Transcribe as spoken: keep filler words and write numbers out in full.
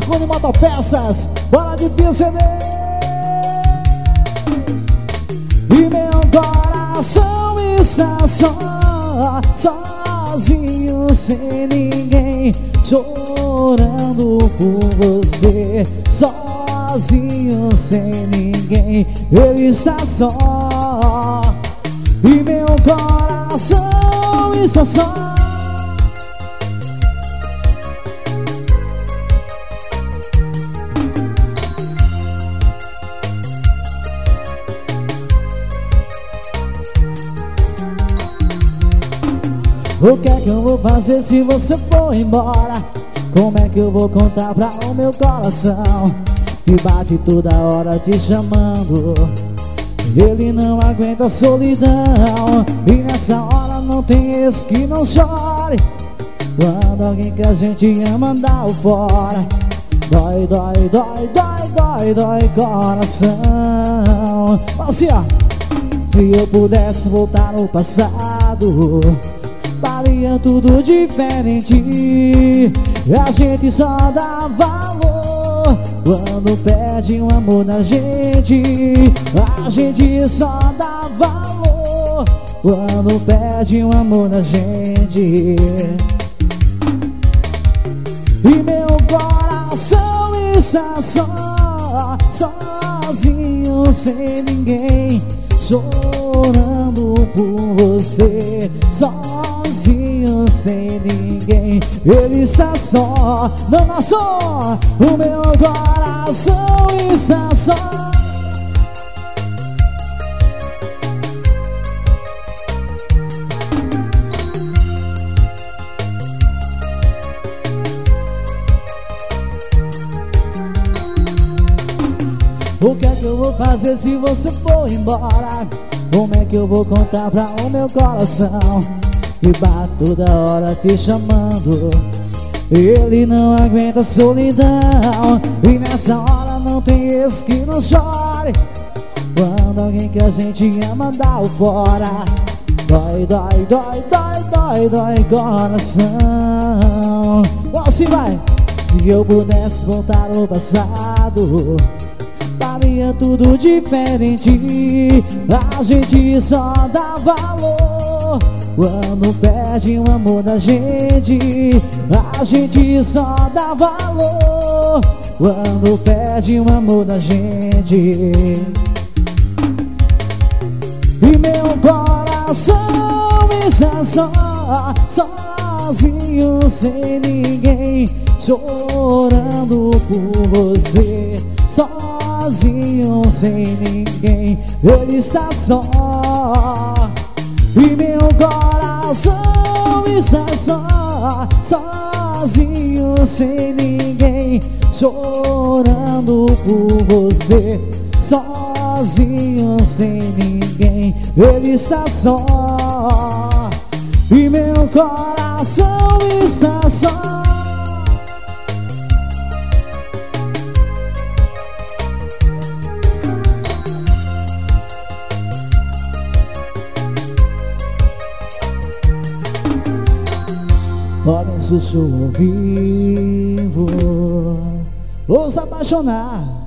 Marconi Motopeças, bora de P C Ds. E meu coração está só, sozinho, sem ninguém, chorando por você. Sozinho, sem ninguém, ele está só. E meu coração está só. O que é que eu vou fazer se você for embora? Como é que eu vou contar pra o meu coração que bate toda hora te chamando? Ele não aguenta a solidão, e nessa hora não tem esse que não chore. Quando alguém que a gente ama dá o fora, dói, dói, dói, dói, dói, dói coração. Assim, ó. Se eu pudesse voltar no passado, faria tudo diferente. A gente só dá valor quando perde um amor na gente. A gente só dá valor quando perde um amor na gente. E meu coração está só, sozinho, sem ninguém, chorando por você. Sozinho, sem ninguém, ele está só. Não, não só. O meu coração está só. O que é que eu vou fazer se você for embora? Como é que eu vou contar pra o meu coração que bate toda hora te chamando? Ele não aguenta a solidão, e nessa hora não tem esse que não chore. Quando alguém que a gente ama dá o fora, dói, dói, dói, dói, dói, dói coração. Assim vai. Se eu pudesse voltar no passado, faria tudo diferente. A gente só dá valor quando perde um amor da gente. A gente só dá valor quando perde um amor da gente. E meu coração está só, sozinho, sem ninguém, chorando por você. Sozinho, sem ninguém, ele está só. E meu coração está só, sozinho, sem ninguém, chorando por você. Sozinho, sem ninguém, ele está só. E meu coração está só. Podem sussurrar ao vivo, ou se apaixonar.